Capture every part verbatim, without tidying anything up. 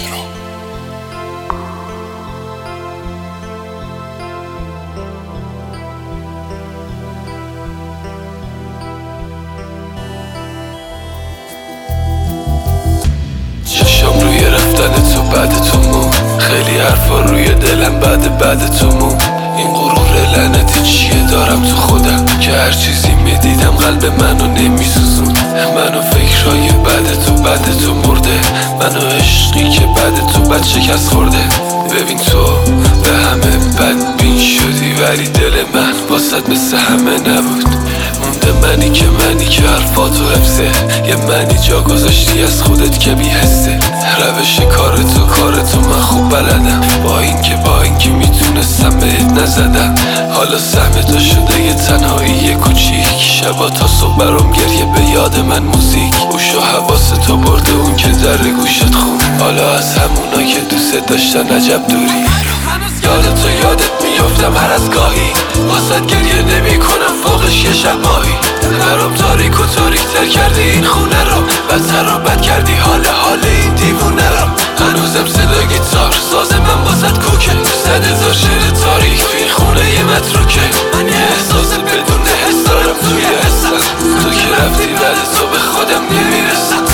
تهران. چشام روی رفتن تو بعد تو مون، خیلی حرفا روی دلم بعد بعد تو مون. این غرور لعنتی چیه دارم تو خودم که هر چیزی میدیدم قلب منو نمیسوزون. منو فکرای بعد تو بعد تو مرده، منو عشقی که بعد تو بد شکست خورده. ببین تو به همه بدبین شدی ولی دل من واسد مثل همه نبود. مونده منی که منی که حرفاتو حفظه، یه منی جا گذاشتی از خودت که بی‌حسه. روش کار تو کار تو من خوب بلدم، با این که با این که میتونستم بهت نزدم. حالا سهم تو شده یه تنهایی کوچیک، شبا تا صبح برام گریه به یاد من موزیک. گوش و حواس تو برده اون که در گوشت خون، حالا از همونا که دوست داشتن عجب دوری. یاد تو یادت میافتم هر از گاهی، واسد گریه نمی کنم فوقش یه شب ماهی. برام تاریک و تاریک تر کردی این خونه رو، بدتر و بد کردی حال حال این دیوونه رو. هنوزم صدا گیتار ساز من واسد کوکه، صد هزار شعر تاریک تو این خونه یه متروکه. من یه احساس بدون حس دارم توی حسم، تو که رفتی بعد تو به خودم نمیرسم.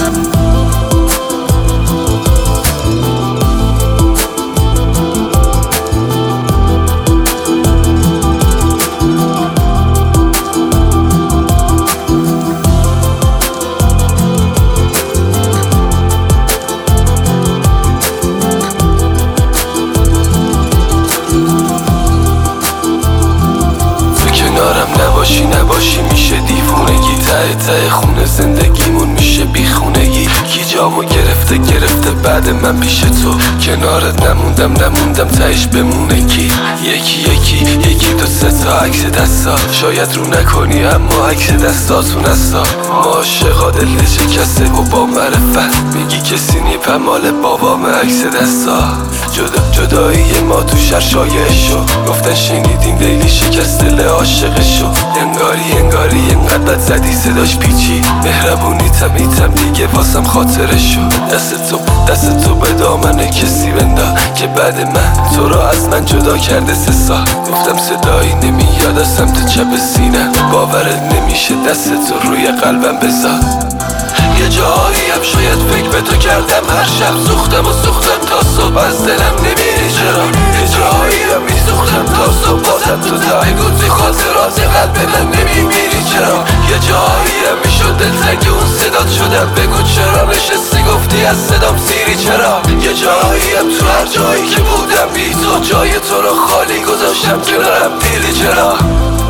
نباشی نباشی میشه دیوونگی، ته ته خونه زندگیمون میشه بیخونگی. کی جامو گرفته گرفته بعد من پیش تو، کنارت نموندم نموندم تهش بمونه کی. یکی یکی یکی دو سه تا عکس دستا، شاید رو نکنی اما عکس دستاتون هستا. ما عاشقا دل شکسته و با معرفت، میگی کسی نیپم مال بابام عکس دستا. جدا جدایی ما تو شهر شایع شو، گفتن شنیدیم لیلی شکست دل عاشقشو. انگاری انگاری انقدر بد زدی صداش پیچی، مهربونی تمیتم دیگه واسم خاطرشو. دست تو دست تو به دامن کسی بندا که بعد من تو را از من جدا کرده سه سال. گفتم صدایی نمیاد از سمت چپ سینم، باورت نمیشه دست تو روی قلبم بذار. یه جایی هم شاید فکر به تو کردم هر شب، سوختم و سوختم تا صبح از دلم نمیری چرا. یه جایی هم میسوختم تا صبح بازم تو ته گوزی خاطرات قلب من نمیمیری چرا. یه جایی هم میشد دلتنگ اون صدات شدم، بگو چرا نشستی گفتی از صدام سیری چرا. یه جایی هم تو هر جایی که بودم بی تو، جای تو رو خالی گذاشتم کنارم دیری چرا.